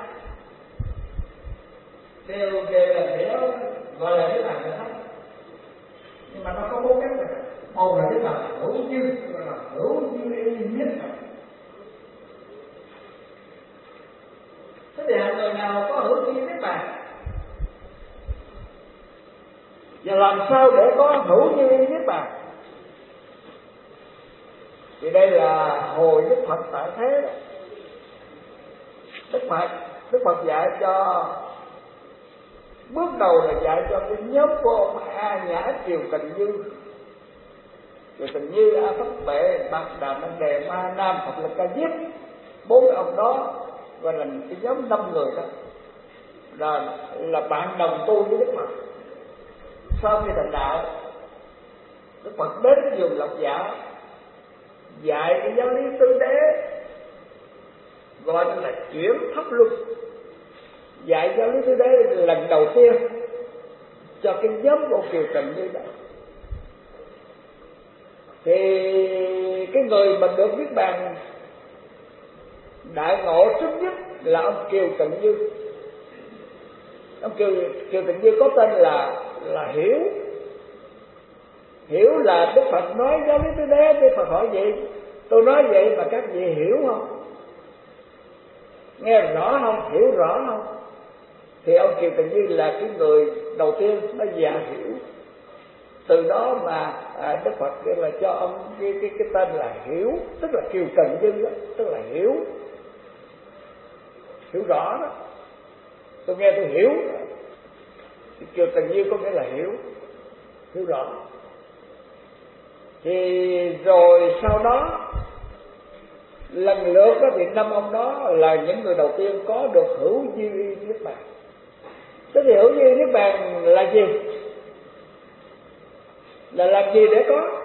đều là nghĩa gọi là Niết Bàn rồi hết. Nhưng mà nó có 4 cách này. Một là Niết Bàn hữu dư, gọi là hữu dư y nhất. Thế thì người nào có hữu dư Niết Bàn, và làm sao để có hữu dư y Niết Bàn? Thì đây là hồi Đức Phật tại thế đó. Đức Phật dạy cho, bước đầu là dạy cho cái nhóm của ông A Nhã, Kiều Tần Như, Kiều Tần Như, A Thất Bệ, Bạc Đà Năng Đề, Ma Nam, Phật Lực Ca Diếp. 4 ông đó gọi là cái nhóm 5 người đó là bạn đồng tu với Đức Phật. Sau khi thành đạo, Đức Phật đến cái vùng Lộc Dạ dạy cái giáo lý tứ đế, gọi là chuyển pháp luân. Dạy giáo lý tứ đế lần đầu tiên cho cái nhóm của Kiều Trần Như đó. Thì cái người mà được Niết Bàn đại ngộ trước nhất là ông Kiều Trần Như. Ông Kiều Trần Như có tên là Hiểu. Hiểu là Đức Phật nói giáo lý tứ đế. Đức Phật hỏi vậy, tôi nói vậy mà các vị hiểu không? Nghe rõ không? Hiểu rõ không? Thì ông Kiều Trần Như là cái người đầu tiên nó dạ hiểu. Từ đó mà Đức Phật kêu là cho ông cái tên là Hiểu, tức là Kiều Trần Như đó, tức là hiểu rõ đó. Tôi nghe tôi hiểu. Kiều Trần Như có nghĩa là hiểu rõ. Thì rồi sau đó lần lượt đó thì 5 ông đó là những người đầu tiên có được hữu dư y Niết Bàn. Thế thì hữu dư y Niết Bàn là gì? Là làm gì để có?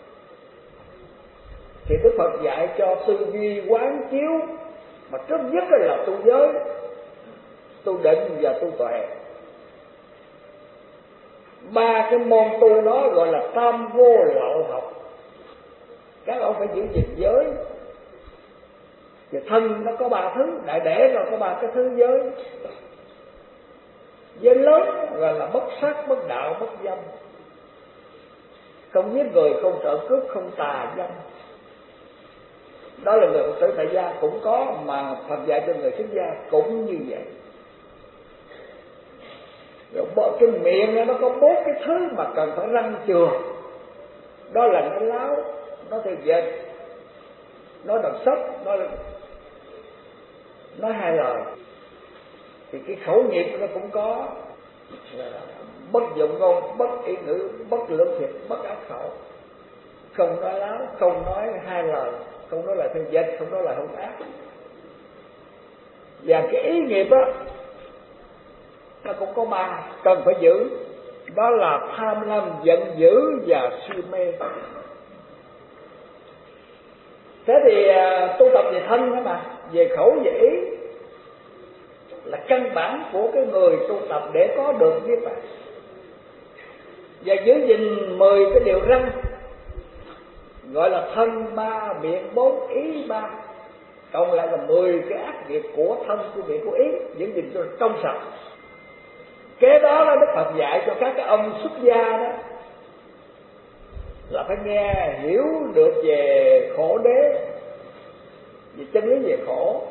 Thì Đức Phật dạy cho tư duy quán chiếu, mà trước nhất là tu giới, tu định và tu tuệ. 3 cái môn tu đó gọi là tam vô lậu học. các ông phải giữ gìn giới. Và thân nó có 3 thứ, đại để rồi có 3 cái thứ giới. Giới lớn gọi là bất sát, bất đạo, bất dâm. Không giết người, không trộm cướp, không tà dâm. Đó là người Phật tử tại gia cũng có, mà Phật dạy cho người xuất gia cũng như vậy. Rồi cái miệng nó có 4 cái thứ mà cần phải răng chừa. Đó là nói láo, nói theo dệt, nói đằng sốc, nói 2 lời. Thì cái khẩu nghiệp nó cũng có, bất dụng ngôn, bất ý ngữ, bất lưỡng thiệt, bất ác khẩu. Không nói láo, không nói 2 lời, không nói lời theo dệt, không nói lời hung ác. Và cái ý nghiệp đó nó cũng có 3 cần phải giữ. Đó là tham lam, giận dữ và si mê. Thế thì tu tập về thân đó mà, về khẩu về ý là căn bản của cái người tu tập để có được niết bàn. Và giữ gìn 10 cái điều răn, gọi là thân 3, miệng 4, ý 3, cộng lại là 10 cái ác nghiệp của thân, của miệng, của ý, giữ gìn cho trong sạch. Kế đó là Đức Phật dạy cho các cái ông xuất gia đó là phải nghe hiểu được về khổ đế, về chân lý về khổ.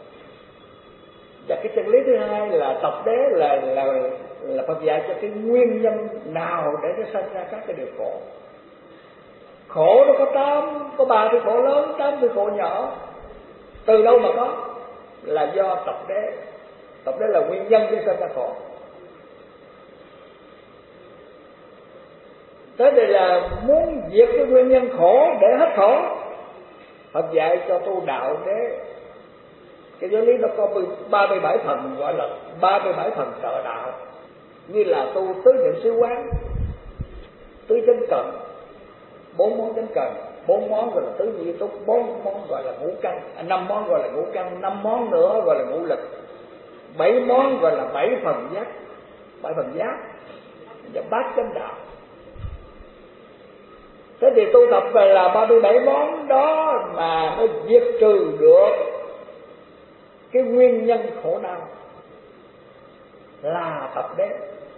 Và cái chân lý thứ hai là tập đế, là Phật dạy cho cái nguyên nhân nào để nó sinh ra các cái điều khổ. Khổ nó có 3 cái khổ lớn, 8 cái khổ nhỏ. Từ đâu mà có? Là do tập đế. Tập đế là nguyên nhân để sinh ra khổ. Thế đây là muốn diệt cái nguyên nhân khổ để hết khổ, Phật dạy cho tu đạo đế. Cái giáo lý nó có 37 phần, gọi là 37 phần trợ đạo. Như là tu tứ niệm xứ quán, tứ chánh cần, 4 món chánh cần, 4 món gọi là tứ nhị túc, 4 món gọi là ngũ căn, 5 món gọi là ngũ căn, 5 món nữa gọi là ngũ lực, 7 món gọi là 7 phần giác, 7 phần giác và 8 chánh đạo. Thế thì tu tập là 37 món đó mà nó diệt trừ được cái nguyên nhân khổ đau, là tập đế.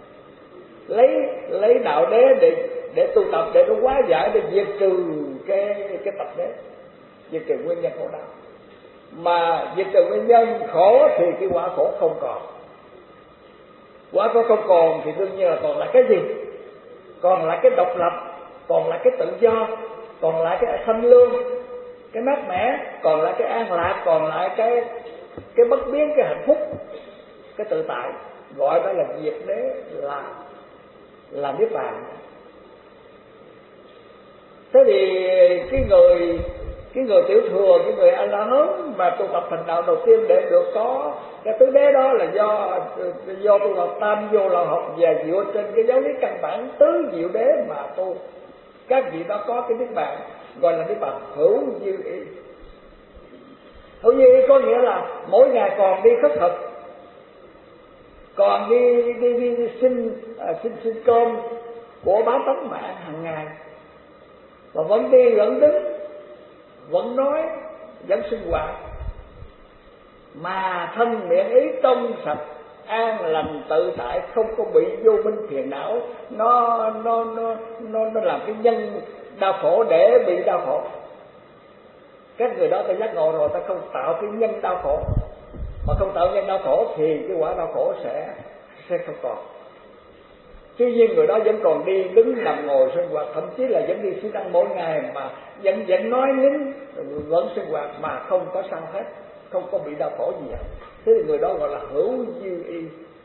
Lấy đạo đế để tu tập, để nó hóa giải, để diệt trừ cái tập đế, diệt trừ nguyên nhân khổ đau. Mà diệt trừ nguyên nhân khổ thì cái quả khổ không còn. Quả khổ không còn thì đương nhiên là còn lại cái gì? Còn lại cái độc lập, còn lại cái tự do, còn lại cái thanh lương, cái mát mẻ, còn lại cái an lạc, còn lại cái bất biến, cái hạnh phúc, cái tự tại. Gọi đó là diệt đế, là niết bàn. Thế thì cái người tiểu thừa, cái người A-la-hán mà tu tập thành đạo đầu tiên để được có cái tứ đế đó là do tu tập tam vô lậu học và dựa trên cái giáo lý căn bản tứ diệu đế mà tu. Các vị đó có cái niết bàn, gọi là niết bàn hữu dư y. Hữu dư y có nghĩa là mỗi ngày còn đi khất thực, còn đi xin cơm của bá tánh mạng hàng ngày, và vẫn đi, vẫn đứng, vẫn nói, vẫn sinh hoạt, mà thân miệng ý trong sạch, an lành tự tại, không có bị vô minh phiền não. Nó làm cái nhân đau khổ để bị đau khổ. Các người đó ta giác ngộ rồi, ta không tạo cái nhân đau khổ. Mà không tạo nhân đau khổ thì cái quả đau khổ sẽ không còn. Tuy nhiên người đó vẫn còn đi đứng nằm ngồi sinh hoạt, thậm chí là vẫn đi siêng năng mỗi ngày, mà vẫn nói nín, vẫn sinh hoạt mà không có sao hết, không có bị đau khổ gì hết. Thế thì người đó gọi là hữu dư y.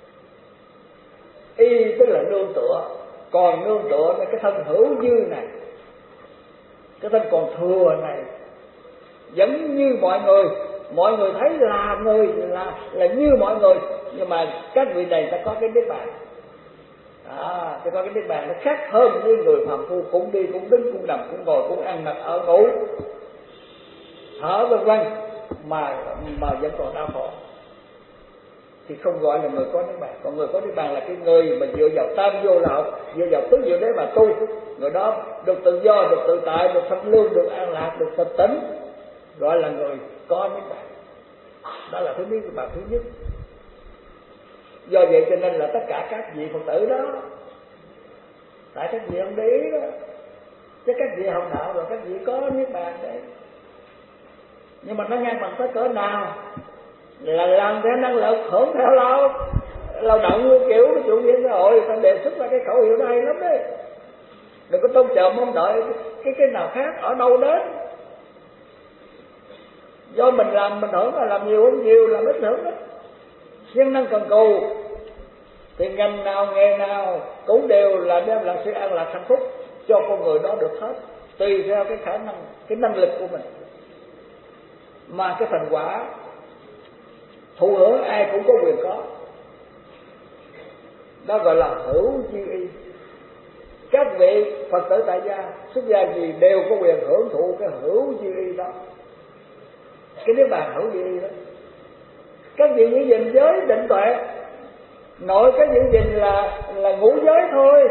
Y tức là nương tựa, còn nương tựa cái thân hữu dư này, cái thân còn thừa này, vẫn như mọi người thấy là người là như mọi người, nhưng mà các vị này ta có cái niết bàn. Ta có cái niết bàn nó khác hơn với người phàm phu, cũng đi cũng đứng cũng nằm cũng ngồi cũng ăn mặc ở ngủ thở vân vân mà vẫn còn đau khổ. thì không gọi là người có niết bàn. Còn người có niết bàn là cái người mà dựa vào tam vô lậu, dựa vào tứ diệu đế mà tu. Người đó được tự do, được tự tại, được thanh lương, được an lạc, được tịch tỉnh, gọi là người có niết bàn. Đó là thứ niết bàn thứ nhất. Do vậy cho nên là tất cả các vị Phật tử đó, tại các vị không để ý đó, chứ các vị học đạo rồi các vị có niết bàn đấy. Nhưng mà nó ngang bằng tới cỡ nào là làm theo năng lực, hưởng theo lao động như kiểu cái chủ nghĩa xã hội ta đề xuất ra cái khẩu hiệu đó hay lắm đấy. Đừng có trông chờ mong đợi cái nào khác ở đâu đến. Do mình làm mình hưởng, là làm nhiều không nhiều, làm ít hưởng ít. Siêng năng cần cù thì ngành nào nghề nào cũng đều là đem lại sự an lạc hạnh phúc cho con người đó được hết, tùy theo cái khả năng, cái năng lực của mình. Mà cái thành quả thụ hưởng ai cũng có quyền có, đó gọi là hữu dư y. Các vị Phật tử tại gia, xuất gia gì đều có quyền hưởng thụ cái hữu dư y đó, cái niết bàn hữu dư y đó. Các vị giữ gìn giới định tuệ, nội cái giữ gìn là ngũ giới thôi.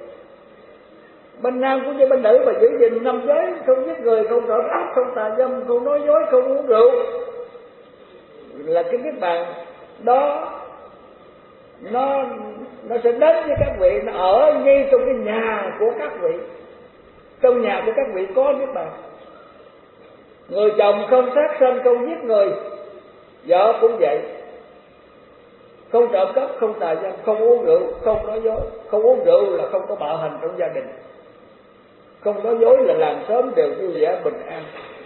Bên nam cũng như bên nữ mà giữ gìn 5 giới: không giết người, không trộm cắp, không tà dâm, không nói dối, không uống rượu, là cái niết bàn đó nó sẽ đến với các vị, nó ở ngay trong cái nhà của các vị. Trong nhà của các vị có niết bàn. Người chồng không sát sanh, không giết người, vợ cũng vậy, không trộm cắp, không tà dâm, không uống rượu, không nói dối. Không uống rượu là không có bạo hành trong gia đình, không nói dối là làng xóm đều vui vẻ bình an,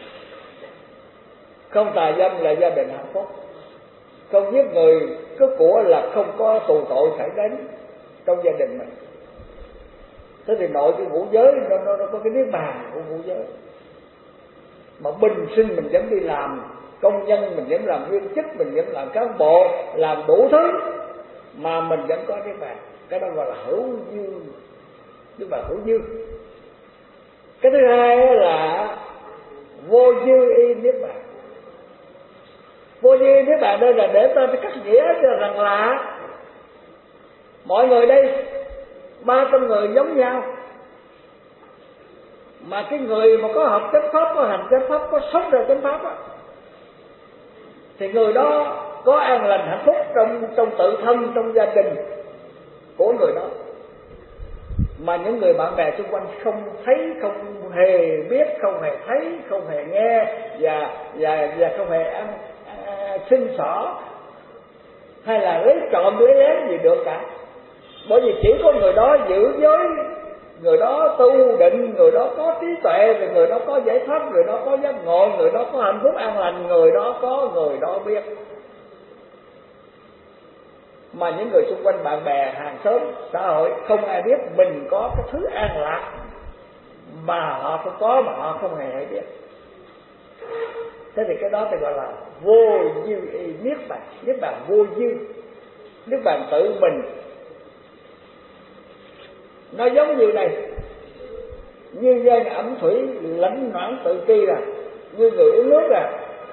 không tà dâm là gia đình hạnh phúc, không giết người cướp của là không có tù tội phải đến trong gia đình mình. Thế thì nội cái ngũ giới nó có cái niết bàn của ngũ giới. Mà bình sinh mình vẫn đi làm công nhân, mình vẫn làm viên chức, mình vẫn làm cán bộ, làm đủ thứ mà mình vẫn có niết bàn. Cái đó gọi là hữu dư, niết bàn hữu dư. Cái thứ hai là vô dư y niết bàn. Vô dư y niết bàn đây là để ta cắt nghĩa cho rằng là mọi người đây 300 người giống nhau, mà cái người mà có học chánh pháp, có hành chánh pháp, có sống ra chánh pháp á, thì người đó có an lành hạnh phúc trong tự thân, trong gia đình của người đó. Mà những người bạn bè xung quanh không thấy, không hề biết, không hề thấy, không hề nghe và không hề xin xỏ hay là lấy trộm lấy lén gì được cả. Bởi vì chỉ có người đó giữ giới, người đó tu định, người đó có trí tuệ, người đó có giải thoát, người đó có giác ngộ, người đó có hạnh phúc an lành, người đó biết. Mà những người xung quanh, bạn bè, hàng xóm, xã hội không ai biết mình có cái thứ an lạc mà họ không có, mà họ không hề biết. Thế thì cái đó thì gọi là vô dư y niết bàn. Niết bàn vô dư, niết bàn tự mình. Nó giống như này: như dân ẩm thủy lãnh noãn tự tri, là như người uống nước à.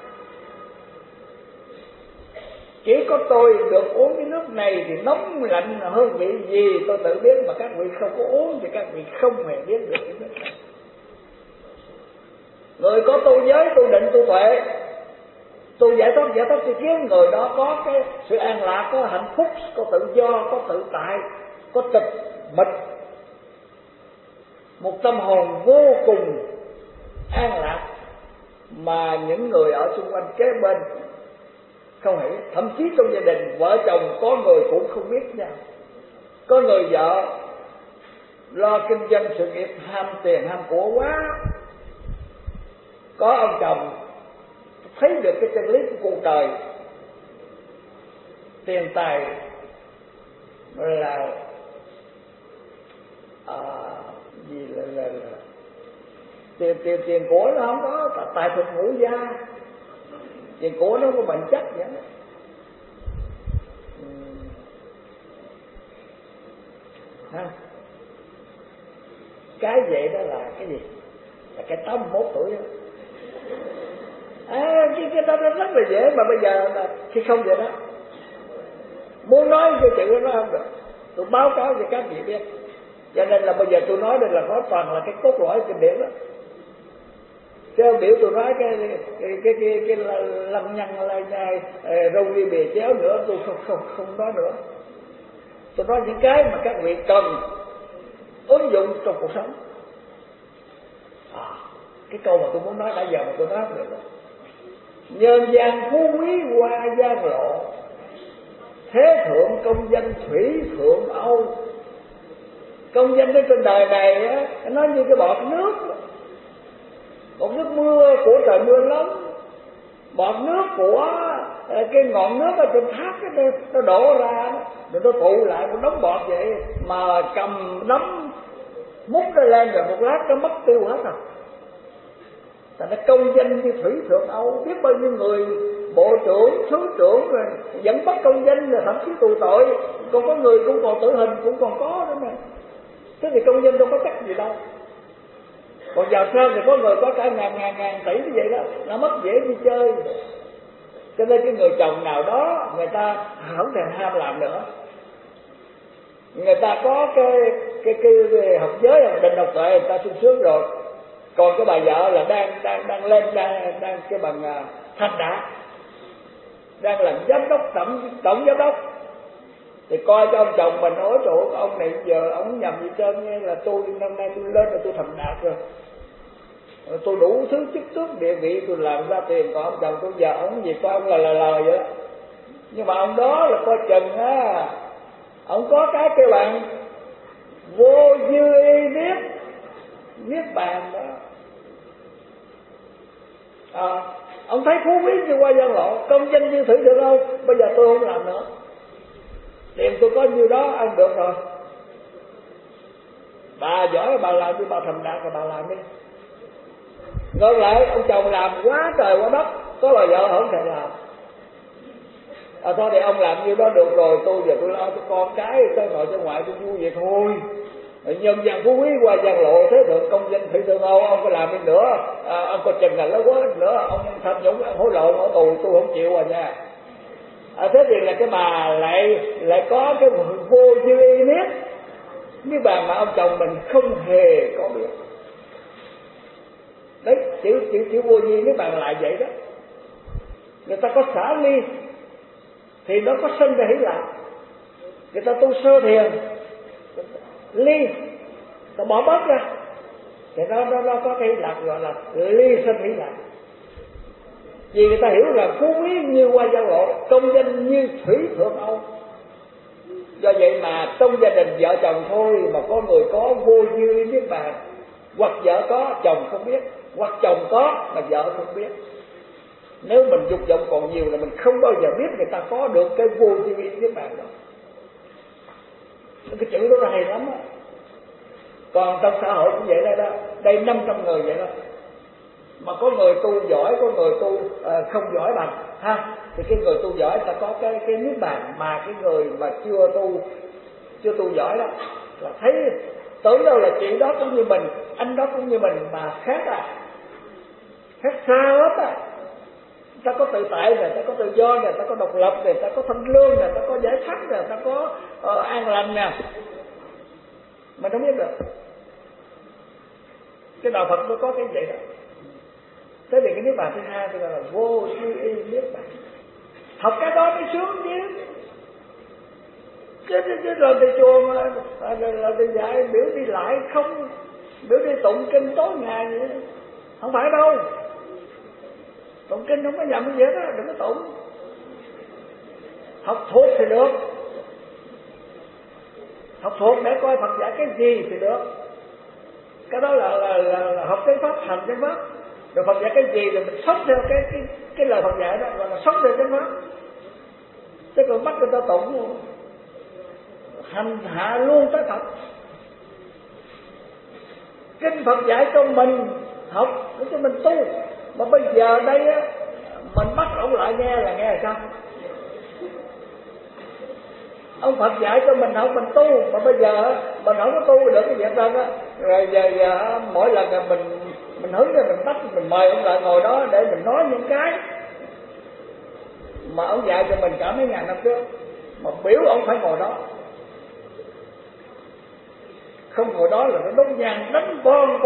Chỉ có tôi được uống cái nước này thì nóng lạnh hơn vị gì tôi tự biết, mà các vị không có uống thì các vị không hề biết được cái nước này. Người có tu giới, tu định, tu tuệ, tu giải thoát tri kiến, người đó có cái sự an lạc, có hạnh phúc, có tự do, có tự tại, có tịch mịch, một tâm hồn vô cùng an lạc mà những người ở xung quanh kế bên không hiểu. Thậm chí trong gia đình vợ chồng có người cũng không biết nhau. Có người vợ lo kinh doanh sự nghiệp, ham tiền ham của quá, có ông chồng thấy được cái chân lý của cuộc đời, tiền tài là gì là tiền của nó không có, tài thực ngũ gia, tiền của nó có bệnh chất vậy đó. Cái vậy đó là cái gì? Là cái 81 tuổi đó. Cái đó nó rất là dễ, mà bây giờ là khi không vậy đó. muốn nói cái chuyện đó nó không được. Tôi báo cáo cho các vị biết. Cho nên là bây giờ tôi nói đây là có toàn là cái cốt lõi kinh điển đó. Chứ biểu tôi nói cái lăng nhăng lai nhai râu ria bìa chéo nữa, tôi không nói nữa. Tôi nói những cái mà các vị cần ứng dụng trong cuộc sống. Cái câu mà tôi muốn nói nãy giờ mà tôi nói được rồi. Nhân gian phú quý qua gian lộ, thế thượng công danh thủy thượng Âu. Công danh ở trên đời này á, nó như cái bọt nước, bọt nước mưa của trời mưa lớn, bọt nước của cái ngọn nước ở trên thác nó đổ ra, rồi nó tụ lại một đống bọt vậy, mà cầm nắm múc nó lên rồi một lát nó mất tiêu hết rồi. Thành nó công danh như thủy thượng Âu, biết bao nhiêu người bộ trưởng, thứ trưởng rồi vẫn bắt công danh, rồi thậm chí tù tội, còn có người cũng còn tử hình cũng còn có nữa mà. Thế thì công danh đâu có chắc gì đâu. Còn giàu sang thì có người có cả ngàn tỷ như vậy đó, nó mất dễ đi chơi. Cho nên cái người chồng nào đó người ta không thèm ham làm nữa. Người ta có cái học giới, học định, học tuệ, người ta sung sướng rồi. Còn cái bà vợ là đang lên đang cái bằng thành đạt, đang làm giám đốc, tổng giám đốc, thì coi cho ông chồng mình nói trời ơi, ông này giờ ông nhầm gì trơn nghe, là tôi năm nay tôi lên rồi, tôi thành đạt rồi, tôi đủ thứ chức tước địa vị, tôi làm ra tiền, còn ông chồng tôi giờ ông gì coi ông là lời vậy đó. Nhưng mà ông đó là coi chừng á, ông có cái kêu bằng vô dư y niết bàn đó. Ông thấy phú quý như qua gian lộ, công danh như thủy thượng Âu, bây giờ tôi không làm nữa, tiền tôi có nhiêu đó ăn được rồi. Bà giỏi bà làm đi, bà thành đạt rồi bà làm đi. Ngược lại ông chồng làm quá trời quá đất, có bà vợ không thể làm. Thôi thì ông làm nhiêu đó được rồi, tôi giờ tôi lo cho con cái, tôi nội cho ngoại tôi vui vậy thôi. Nhân gian phú quý qua gian lộ, thế thượng công danh thủy thượng Âu, ông có làm đi nữa, ông có chừng là nó quá nữa, ông tham nhũng, ông hối lộ, ở tù tôi không chịu rồi nha. Thế thì là cái bà lại có cái vô dư y niết bàn mà ông chồng mình không hề có biết. Đấy, chữ vô dư niết bàn là vậy đó. Người ta có xả ly thì nó có sinh ra hỷ lạc. Người ta tu sơ thiền ly, ta bỏ bớt ra thì nó có cái hỷ lạc gọi là ly sinh hỷ lạc. Vì người ta hiểu rằng phú quý như qua giao lộ, công danh như thủy thượng Âu. Do vậy mà trong gia đình vợ chồng thôi mà có người có vô dư niết bàn, hoặc vợ có chồng không biết, hoặc chồng có mà vợ không biết. Nếu mình dục vọng còn nhiều là mình không bao giờ biết người ta có được cái vô dư niết bàn đó. Cái chữ đó hay lắm á. Còn trong xã hội cũng vậy đó, đây 500 người vậy đó, mà có người tu giỏi, có người tu không giỏi bằng ha. Thì cái người tu giỏi ta có cái niết bàn, mà cái người mà chưa tu giỏi đó là thấy tưởng đâu là chị đó cũng như mình, anh đó cũng như mình, mà khác xa hết à. Ta có tự tại nè, ta có tự do nè, ta có độc lập nè, ta có thanh lương nè, ta có giải thoát nè, ta có an lành nè, mà không biết được. Cái đạo Phật nó có cái vậy đó. Thế thì cái niết bàn thứ hai thì gọi là vô dư y niết bàn. Học cái đó mới sướng chứ rồi thầy chùa mà là thầy dạy biểu đi lại không, biểu đi tụng kinh tối ngày vậy, không phải đâu. Tụng kinh không có nhầm gì hết đó, đừng có tụng. Học thuộc thì được, học thuộc để coi Phật dạy cái gì thì được. Cái đó là học cái pháp, hành cái pháp. Rồi Phật dạy cái gì rồi mình sống theo cái lời Phật dạy đó, gọi là sống theo cái pháp. Chứ còn bắt người ta tụng luôn, hành hạ luôn tới Phật. Kinh Phật dạy cho mình học để cho mình tu, mà bây giờ đây á mình bắt ông lại nghe là nghe là sao? Ông Phật dạy cho mình học mình tu, mà bây giờ mình không có tu được cái việc đó á. Rồi giờ mỗi lần là mình hứng ra mình bắt mình mời ông lại ngồi đó để mình nói những cái mà ông dạy cho mình cả mấy ngàn năm trước. mà biểu ông phải ngồi đó. Không ngồi đó là nó đốt nhang đánh bon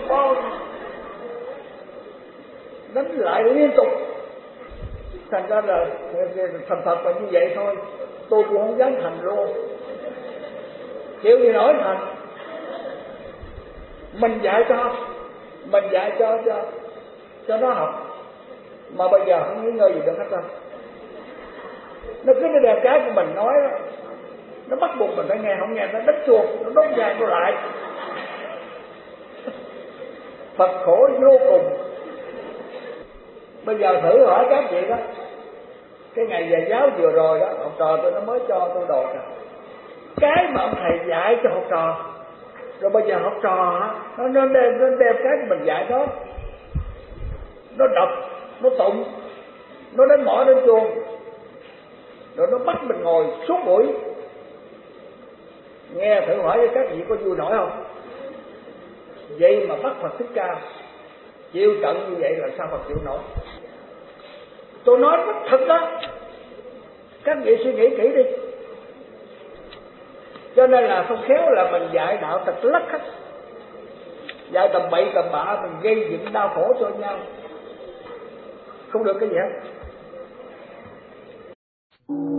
đánh lại liên tục. Thành ra là thành Phật là như vậy thôi. Tôi cũng không dám thành luôn, chịu gì nổi thành. Mình dạy cho nó học, mà bây giờ không nghỉ ngơi gì được hết đâu. Nó cứ nó đem cái của mình nói đó, nó bắt buộc mình phải nghe, không nghe nó đánh chuột, nó đốt nhang nó lại. Phật khổ vô cùng. Bây giờ thử hỏi các vị đó, cái ngày về giáo vừa rồi đó, học trò tôi nó mới cho tôi đồ rồi. Cái mà ông thầy dạy cho học trò, rồi bây giờ học trò nó đem cái mình dạy đó, nó đọc, nó tụng, nó đánh mõ đánh chuông, rồi nó bắt mình ngồi suốt buổi nghe. Thử hỏi cho các vị có vui nổi không? Vậy mà bắt Phật Thích Ca chịu trận như vậy là sao Phật chịu nổi? Tôi nói rất thật đó, các vị suy nghĩ kỹ đi. Cho nên là không khéo là mình dạy đạo tật lắc hết, dạy tầm bậy tầm bạ, mình gây dựng đau khổ cho nhau, không được cái gì hết.